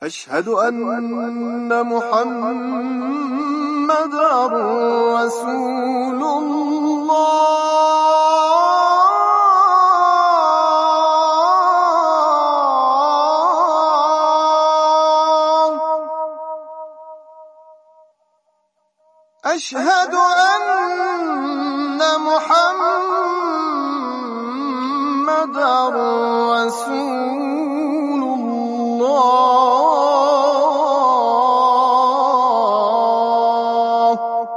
أشهد أن محمدًا رسول الله. أشهد أن محمدًا رسول الله.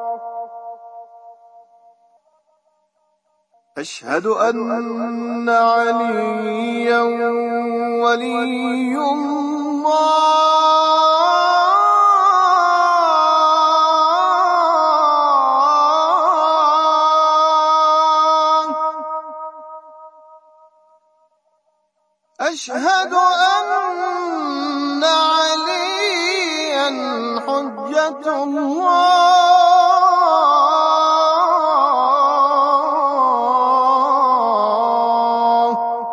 أشهد أن عليًّا ولي الله. أشهد أن عليًّا حجة الله.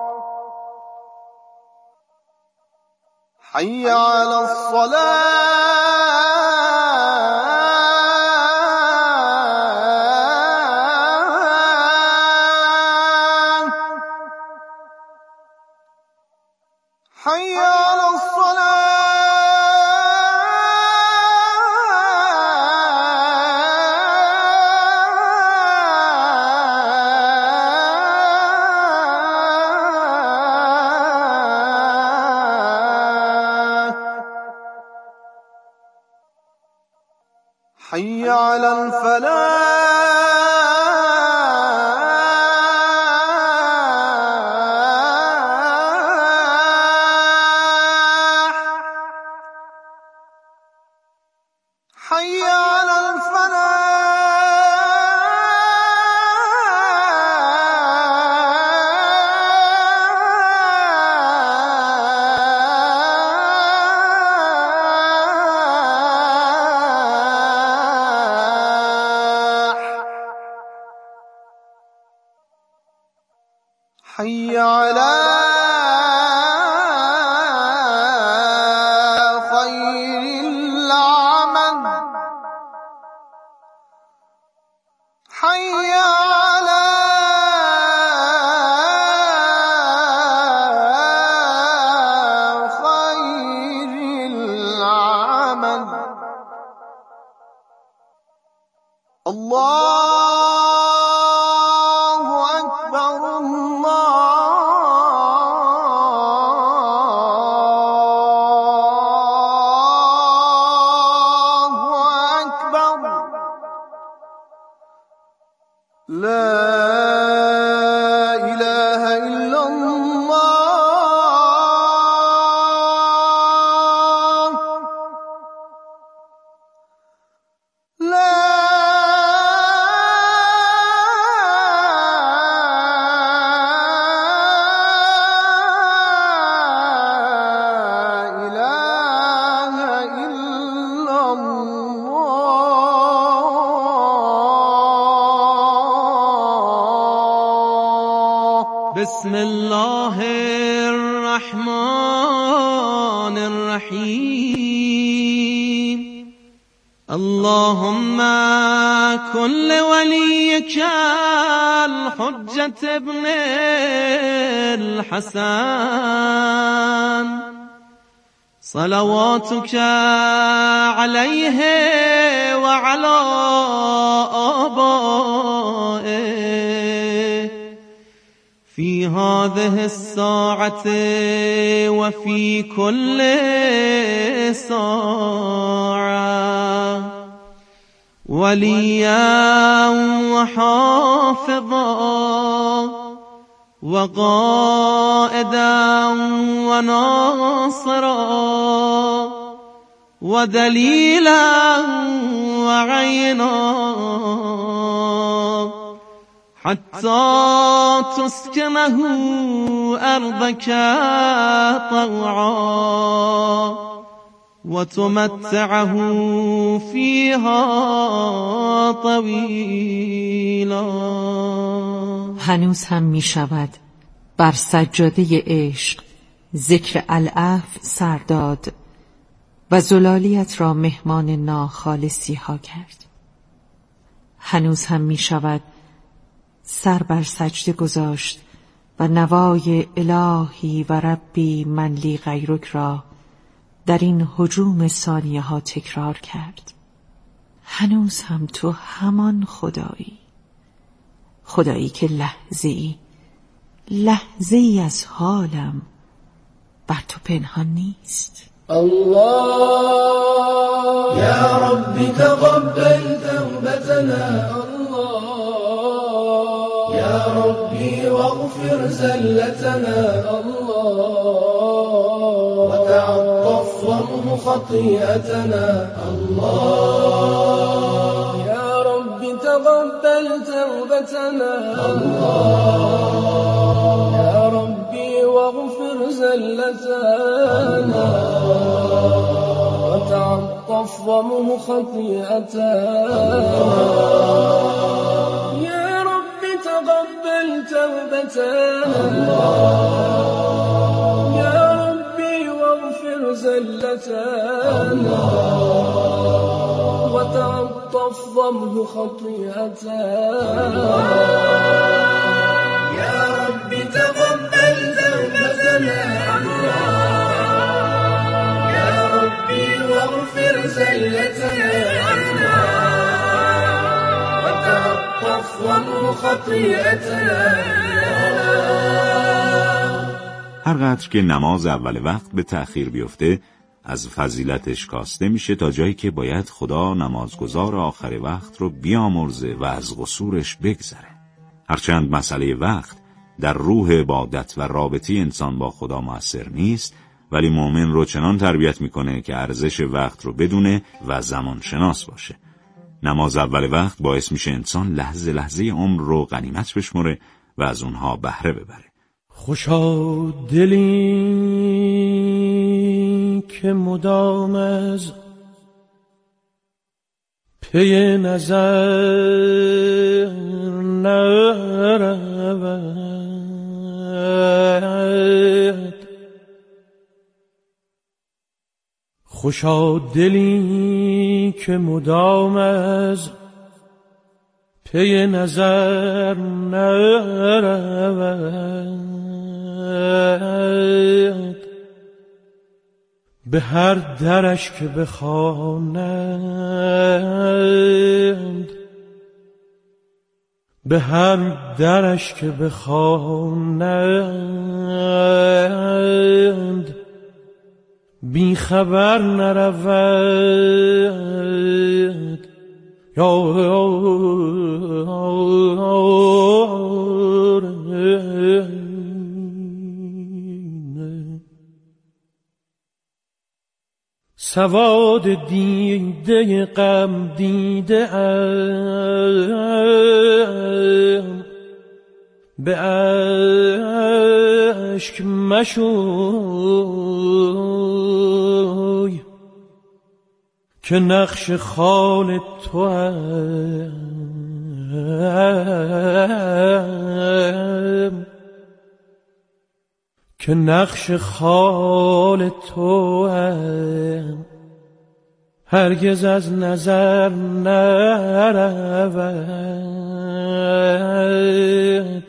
حي على الصلاة. حي على الصلاة. حي على الفلاح. حي على الفلاح. حي على خير العمل. حي على خير العمل. الله أكبر. الله أكبر. لا إله إلا الله. لا إله إلا الله. بسم الله الرحمن الرحيم. اللهم كن لوليك الحجة ابن الحسن صلواتك عليه وعلى آبائه في هذه الساعة وفي كل ساعة وليا وحافظا وقائدا وناصرا ودليلا وعينا حتى تسكنه أرضك طوعا وتمتعه فيها طویلا. هنوز هم می شود بر سجاده عشق ذکر العفو سر داد و زلالیت را مهمان ناخالصی ها کرد. هنوز هم می شود سر بر سجده گذاشت و نوای الهی و ربی من لی غیرک را در این هجوم ثانیه ها تکرار کرد. هنوز هم تو همان خدایی که لحظه ای از حالم بر تو پنهان نیست. الله يا رب تقبل توبتنا، الله يا ربي واغفر زلتنا، الله وتعطف وامح خطيئتنا، الله يا رب تقبل توبتنا، الله يا ربي واغفر زلتنا وتعطف وامح خطيئتنا، يا رب تقبل توبتنا، يا ربي واغفر زلتنا وتعطف وامح خطيئتنا، يا رب تقبل توبتنا، يا ربي واغفر زلتنا وتعطف وامح خطيئتنا. هر قدر که نماز اول وقت به تأخیر بیفته از فضیلتش کاسته میشه تا جایی که باید خدا نمازگزار آخر وقت رو بیامرزه و از قصورش بگذره. هرچند مسئله وقت در روح عبادت و رابطه انسان با خدا مؤثر نیست، ولی مؤمن رو چنان تربیت میکنه که ارزش وقت رو بدونه و زمان شناس باشه. نماز اول وقت باعث میشه انسان لحظه لحظه عمر رو غنیمت بشمره و از اونها بهره ببره. خوشا دلی که مدام از پی نظر نرود، خوشا دلی که مدام از پی نظر نرود، به هر درش که بخوانند، به هر درش که بخوانند بی خبر نرود. سواد دیده غم دیده ام، به اشک مشوی که نقش خال تو ام، که نقش خال تو هرگز از نظر نرود.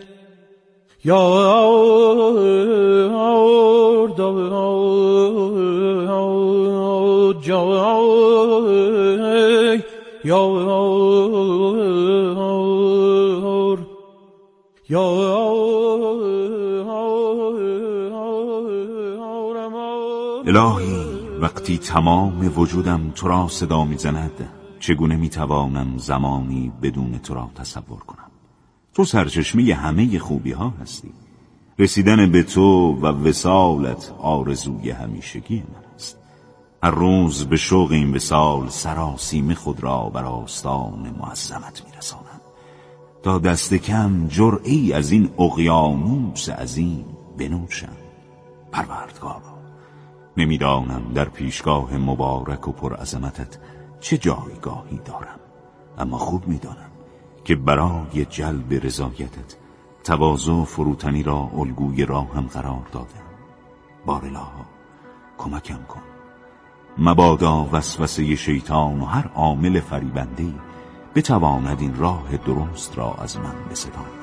الهی وقتی تمام وجودم تو را صدا می‌زند، چگونه می‌توانم زمانی بدون تو را تصور کنم؟ تو سرچشمه همه خوبی ها هستی. رسیدن به تو و وصالت آرزوی همیشگی من است. هر روز به شوق این وصال سراسیمه خود را بر آستان معظمت می‌رسانم تا دست کم جرعه‌ای از این اقیانوس عظیم بنوشم. پروردگارا، نمیدانم در پیشگاه مبارک و پرعظمتت چه جایگاهی دارم، اما خوب میدانم که برای جلب رضایتت تواضع و فروتنی را الگوی راهم قرار دادم. بارالله کمکم کن مبادا وسوسه شیطان و هر عامل فریبنده‌ای بتواند این راه درست را از من بستاند.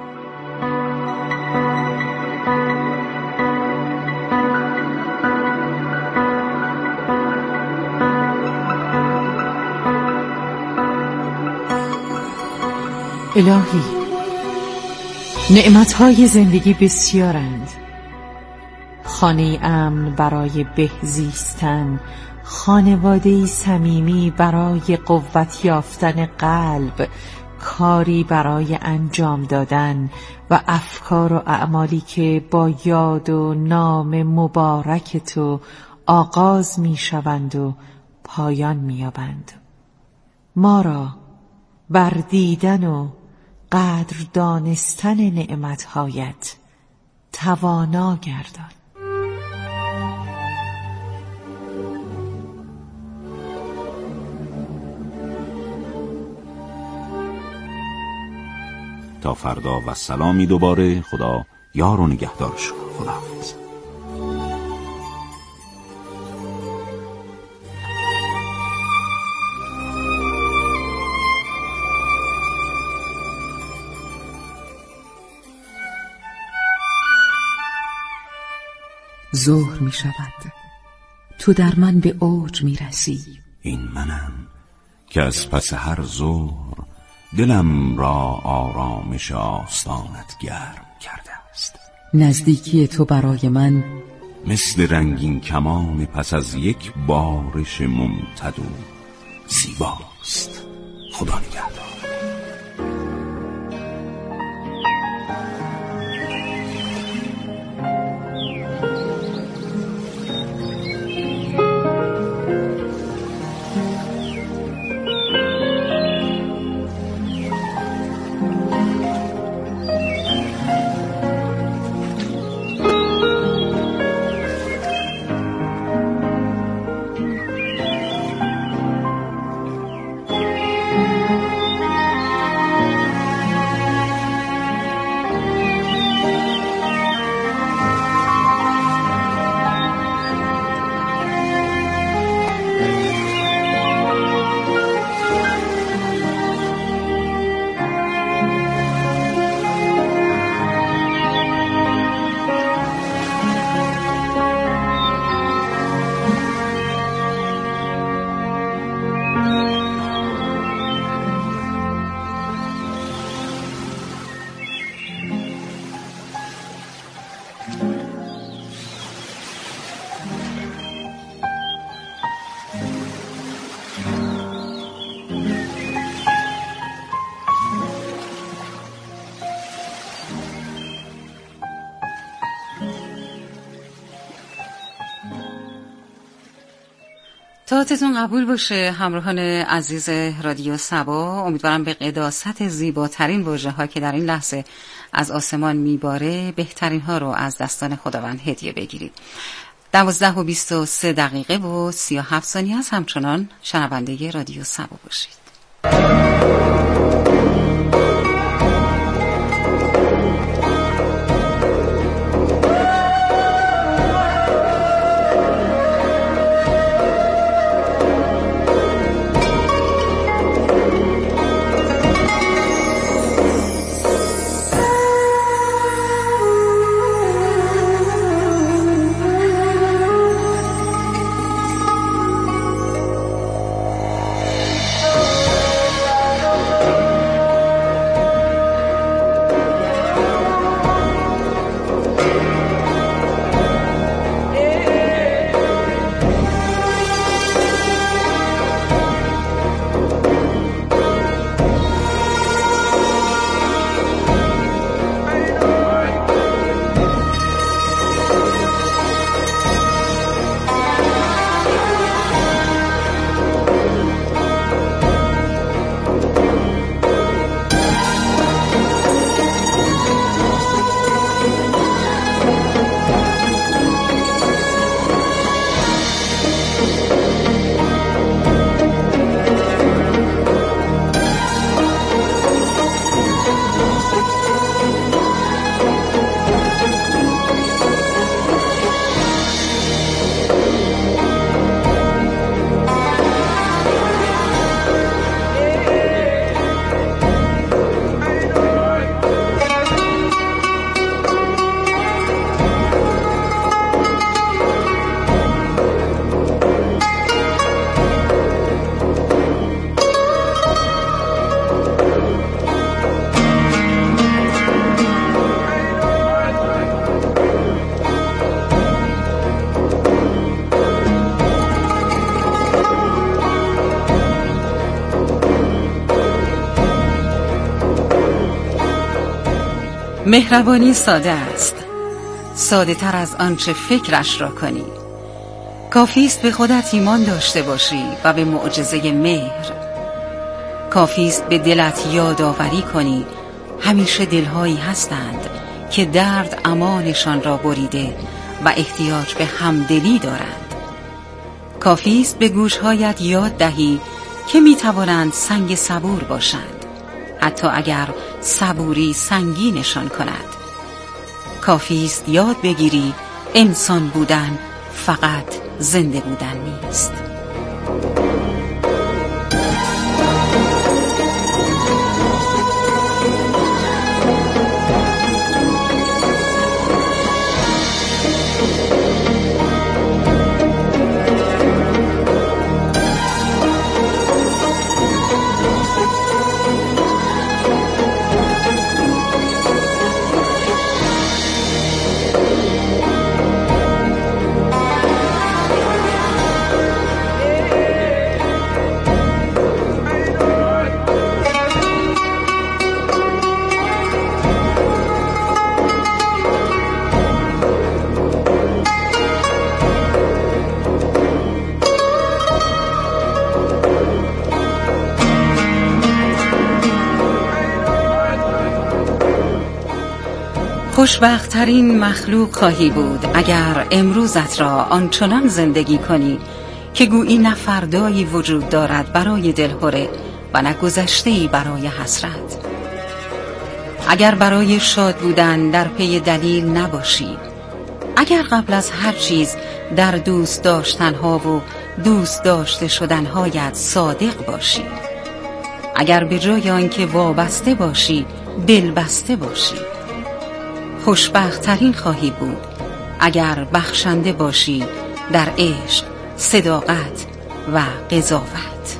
الهی، نعمتهای زندگی بسیارند. خانه امن برای بهزیستن، خانواده‌ای صمیمی برای قوت یافتن قلب، کاری برای انجام دادن و افکار و اعمالی که با یاد و نام مبارک تو آغاز می شوند و پایان می یابند. ما را بر دیدن و قدر دانستن نعمتهایت توانا گردان. تا فردا و سلامی دوباره. خدا یار و نگهدار شما. خداحافظ. ظهر می شود، تو در من به اوج می رسی. این منم که از پس هر ظهر دلم را آرامش آستانت گرم کرده است. نزدیکی تو برای من مثل رنگین کمان پس از یک بارش ممتد و زیباست. خدا نگهدار. طاعتتون قبول باشه همراهان عزیز رادیو صبا. امیدوارم به قداست زیباترین واژه‌ها که در این لحظه از آسمان میباره بهترین ها رو از دستان خداوند هدیه بگیرید. 12:23 و 37 ثانیه از همچنان شنونده رادیو صبا باشید. مهربانی ساده است، ساده تر از آنچه فکرش را کنی. کافی است به خودت ایمان داشته باشی و به معجزه مهر. کافی است به دلت یادآوری کنی همیشه دلهایی هستند که درد امانشان را بریده و احتیاج به همدلی دارند. کافی است به گوشهایت یاد دهی که می توانند سنگ صبور باشند، حتی اگر صبوری سنگینشان کند. کافی است یاد بگیری انسان بودن فقط زنده بودن نیست. خوشبخت‌ترین مخلوق خواهی بود اگر امروزت را آنچنان زندگی کنی که گویی نه فردایی وجود دارد برای دلهره و نه گذشته‌ای برای حسرت. اگر برای شاد بودن در پی دلیل نباشی، اگر قبل از هر چیز در دوست داشتنها و دوست داشته شدنهایت صادق باشی، اگر به جای آنکه وابسته باشی دلبسته باشی، خوشبخت‌ترین خواهی بود اگر بخشنده باشی در عشق، صداقت و قضاوت.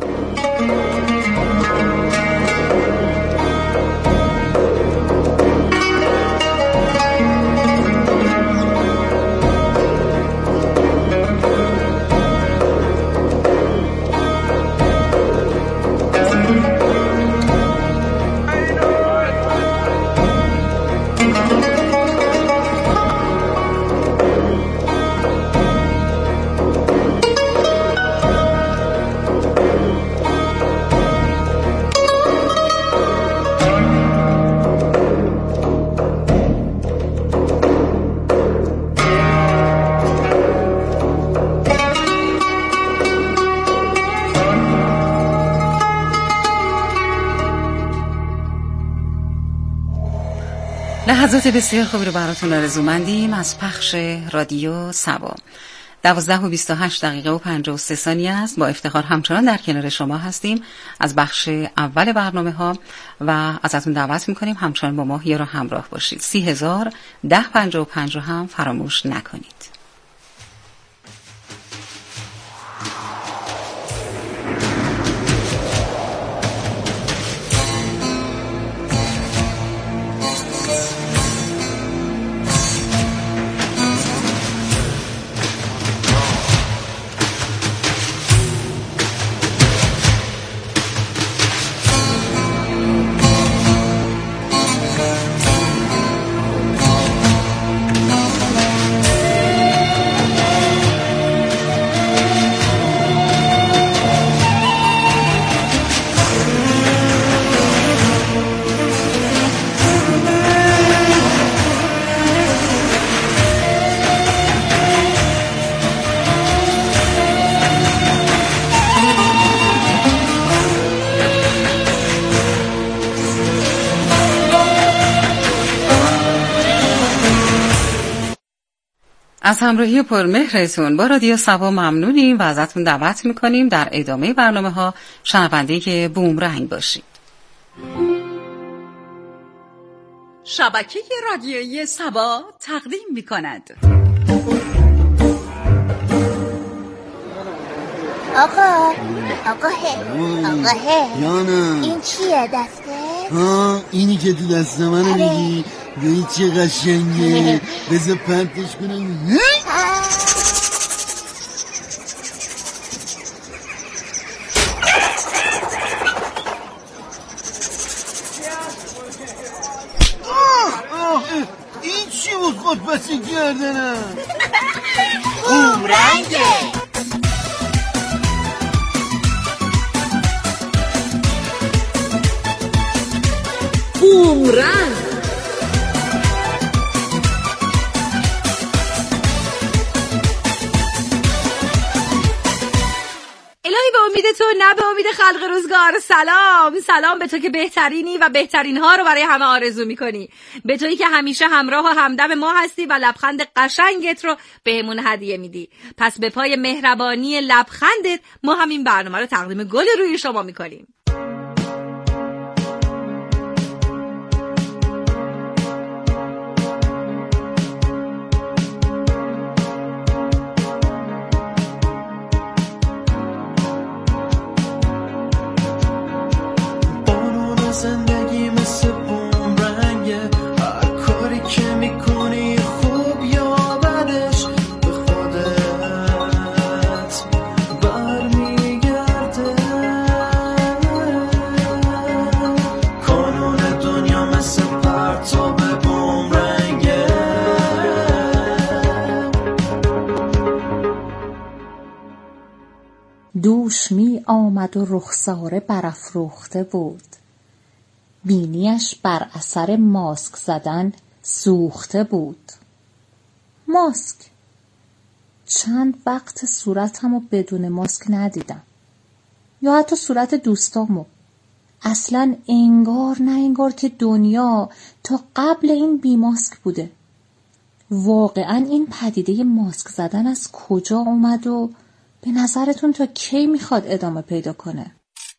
لحظات بسیار خوبی رو براتون آرزومندیم از پخش رادیو سبا. 12:28 و 53 ثانیه است. با افتخار همچنان در کنار شما هستیم از بخش اول برنامه ها و ازتون دعوت میکنیم همچنان با ما یه رو همراه باشید. 301055 رو هم فراموش نکنید. از همراهی پرمهرتون با رادیو سبا ممنونیم و ازتون دعوت میکنیم در ادامه برنامه ها شنونده بومرنگ باشید. شبکه رادیویی سبا تقدیم میکند. آقا یانا این چیه دسته؟ اینی که تو دست منو میگی ببین چه قشنگه. بذار پرتش کنم. بومرنگ. الهی به امید تو نه به امید خلق روزگار. سلام به تو که بهترینی و بهترین ها رو برای همه آرزو میکنی، به تویی که همیشه همراه و همدم ما هستی و لبخند قشنگت رو بهمون هدیه میدی. پس به پای مهربانی لبخندت ما همین برنامه رو تقدیم گل روی شما میکنیم. زندگی مثل بومرنگه، هر کاری که میکنی خوب یا بدش به خودت برمیگرده. کانون دنیا مثل پرتاب بومرنگه. دوش می آمد و رخساره برافروخته بود، بینیش بر اثر ماسک زدن سوخته بود. ماسک؟ چند وقت صورتمو بدون ماسک ندیدم، یا حتی صورت دوستامو. اصلا انگار نه انگار که دنیا تا قبل این بی ماسک بوده. واقعا این پدیده ماسک زدن از کجا اومد و به نظرتون تا کی میخواد ادامه پیدا کنه؟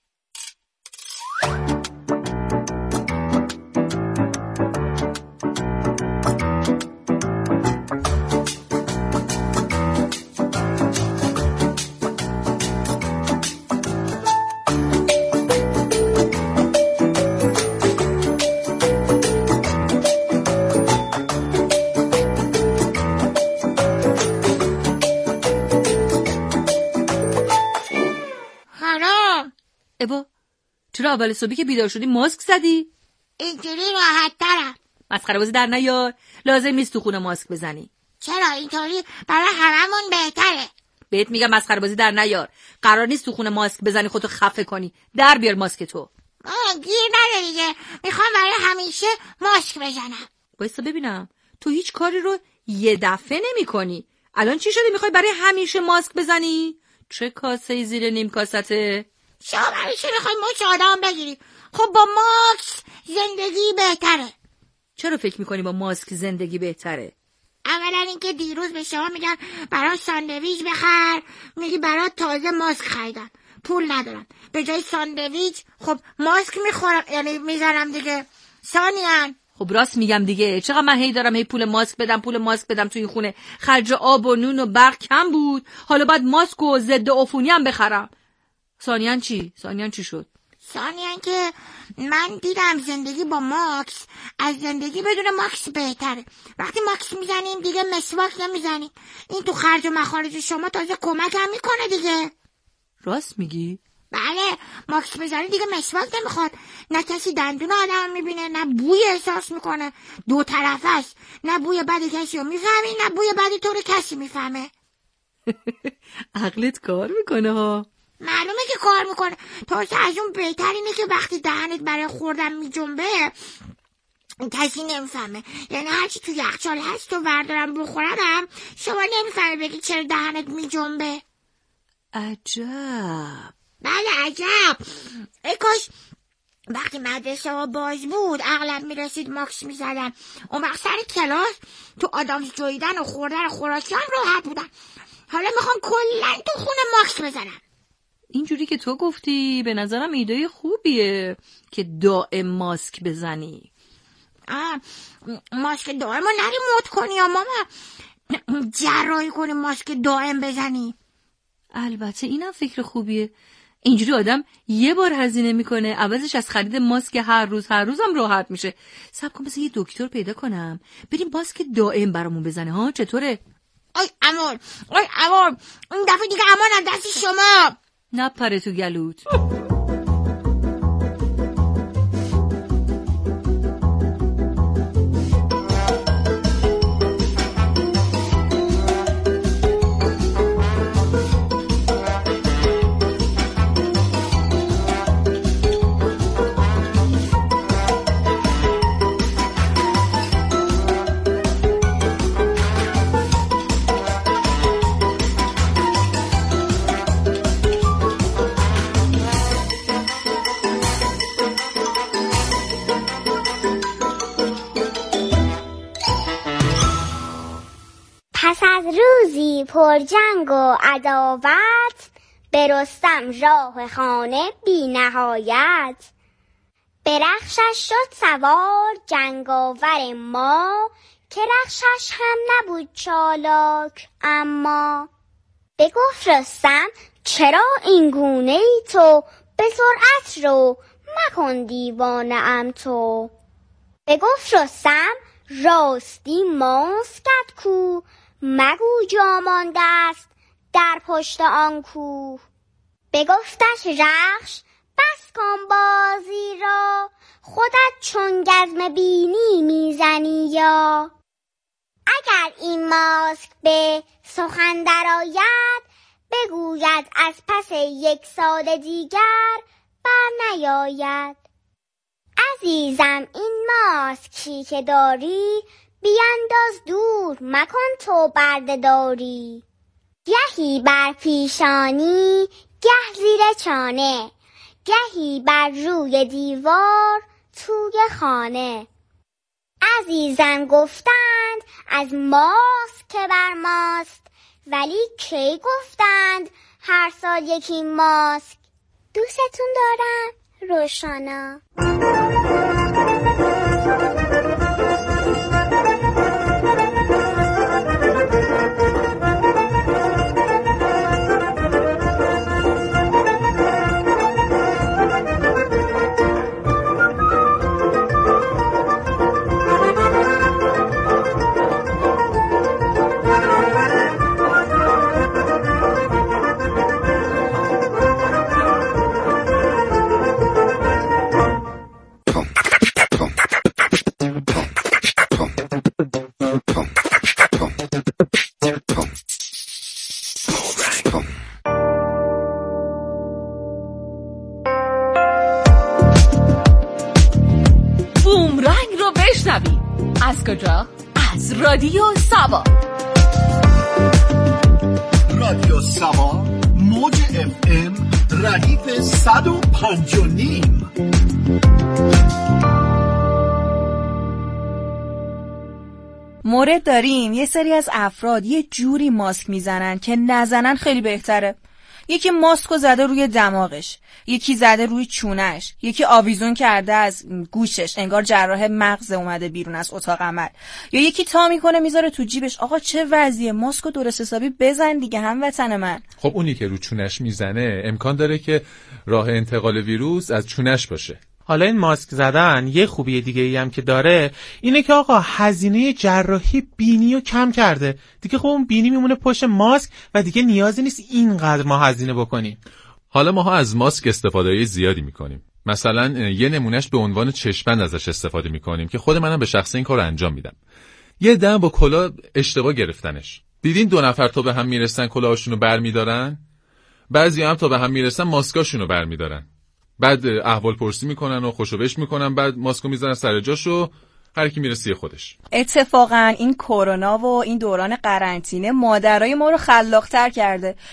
ابا چرا اول صبحی که بیدار شدی ماسک زدی؟ اینطوری راحت ترم. مسخره بازی در نیار، لازم نیست تو خونه ماسک بزنی. چرا؟ اینطوری برای هممون بهتره. بهت میگم مسخره بازی در نیار، قرار نیست تو خونه ماسک بزنی خودتو خفه کنی. در بیار ماسک تو. گیر نده دیگه، میخوام برای همیشه ماسک بزنم. بایستا ببینم تو هیچ کاری رو یه دفعه نمی کنی. الان چی شده میخوای برای همیشه ماسک بزنی؟ چه کاسه زیر نیم کاسته؟ شما همیشه میخوای مچ آدم بگیری. خب با ماسک زندگی بهتره. چرا فکر میکنی با ماسک زندگی بهتره؟ اولا اینکه دیروز به شما میگن برای ساندویچ بخر، میگی برای تازه ماسک خریدم، پول ندارم، به جای ساندویچ خب ماسک میخورم، یعنی میزنم دیگه. ثانیاً خب راست میگم دیگه، چقدر من هی دارم هی پول ماسک بدم تو این خونه، خرج آب و نون و برق کم بود، حالا باید ماسک و ضد عفونی هم بخرم. ثانیاً چی شد؟ ثانیاً که من دیدم زندگی با ماکس از زندگی بدون ماکس بهتره. وقتی ماکس میزنیم دیگه مسواک نمیزنیم. این تو خرج و مخارج شما تازه کمک هم میکنه دیگه. راست میگی؟ بله، ماکس میزنی دیگه مسواک نمیخواد. نه کسی دندون آدم میبینه، نه بوی احساس میکنه. دو طرفه است، نه بوی بد کسی رو میفهمی، نه بوی بد تو رو کسی میفهمه. عقلت کار میکنه ها. معلومه که کار میکنه. تازه از اون بهتر اینه که وقتی دهنت برای خوردن میجنبه کسی نمیفهمه. یعنی هرچی تو یخچال هست و بردارم بخورم شما نمیفهمه بگی چرا دهنت میجنبه. عجب. بله عجب. ای کاش وقتی مدرسه ها باز بود اغلب میرسید ماکس میزدن، اون وقت سر کلاس تو آدامس جویدن و خوردن خوراکی هم راحت بودن. حالا میخوام کلن تو خونه ماکس بزنم. اینجوری که تو گفتی به نظرم ایده خوبیه که دائم ماسک بزنی. ماسک دائم رو نری موت کنی یا ماما، جراحی کنی ماسک دائم بزنی. البته اینم فکر خوبیه. اینجوری آدم یه بار هزینه میکنه، عوضش از خرید ماسک هر روزم راحت میشه. صبر کن بذار یه دکتر پیدا کنم بریم ماسک دائم برامون بزنه ها. چطوره؟ آی امور این دفعه دیگه امان از دست شما نپره تو گلوت. پرجنگ و عداوت، به رستم راه خانه بی نهایت. به رخشش شد سوار جنگاور ما، که رخشش هم نبود چالاک اما. بگفت رستم چرا این گونه ای تو، به سرعت رو مکن دیوانه ام تو. بگفت رستم راستی ماسکت کو، مگو جا مانده است در پشت آن کوه. بگفتش رخش بس کن بازی را، خودت چون گزم بینی میزنی یا. اگر این ماسک به سخن درآید، بگوید از پس 1 سال دیگر بر نیاید. عزیزم این ماسکی که داری، بینداز دور مکن تو برده داری. گهی بر پیشانی گه زیر چانه، گهی بر روی دیوار توی خانه. عزیزم گفتند از ماسک که بر ماست، ولی کی گفتند هر سال یکی ماسک. دوستتون دارم، روشانا. از کجا؟ از رادیو سبا. رادیو سبا موج FM ردیف 105.9. مورد داریم یه سری از افراد یه جوری ماسک میزنن که نزنن خیلی بهتره. یکی ماسکو زده روی دماغش، یکی زده روی چونش، یکی آویزون کرده از گوشش انگار جراح مغز اومده بیرون از اتاق عمل، یا یکی تا میکنه میذاره تو جیبش. آقا چه وضعیه؟ ماسکو درست حسابی بزن دیگه هموطن من. خب اونی که رو چونش میزنه امکان داره که راه انتقال ویروس از چونش باشه. حالا این ماسک زدن یه خوبی دیگه ای هم که داره اینه که آقا هزینه جراحی بینی رو کم کرده. دیگه خب اون بینی میمونه پشت ماسک و دیگه نیازی نیست اینقدر ما هزینه بکنیم. حالا ماها از ماسک استفاده زیادی میکنیم. مثلا یه نمونهش به عنوان چشم‌بند ازش استفاده میکنیم که خود منم به شخص این کار انجام میدم. یه دم با کلاه اشتباه گرفتنش. دیدین 2 نفر تا به هم میرسن کلاهاشونو برمیدارن؟ بعضی هم تا به هم میرسن ماسکاشونو برمیدارن. بعد احوال پرسی میکنن و خوشوبش میکنن، بعد ماسکو میذارن سر جاشو، هر کی میرسی خودش. اتفاقا این کرونا و این دوران قرنطینه مادرای ما رو خلاق‌تر کرده.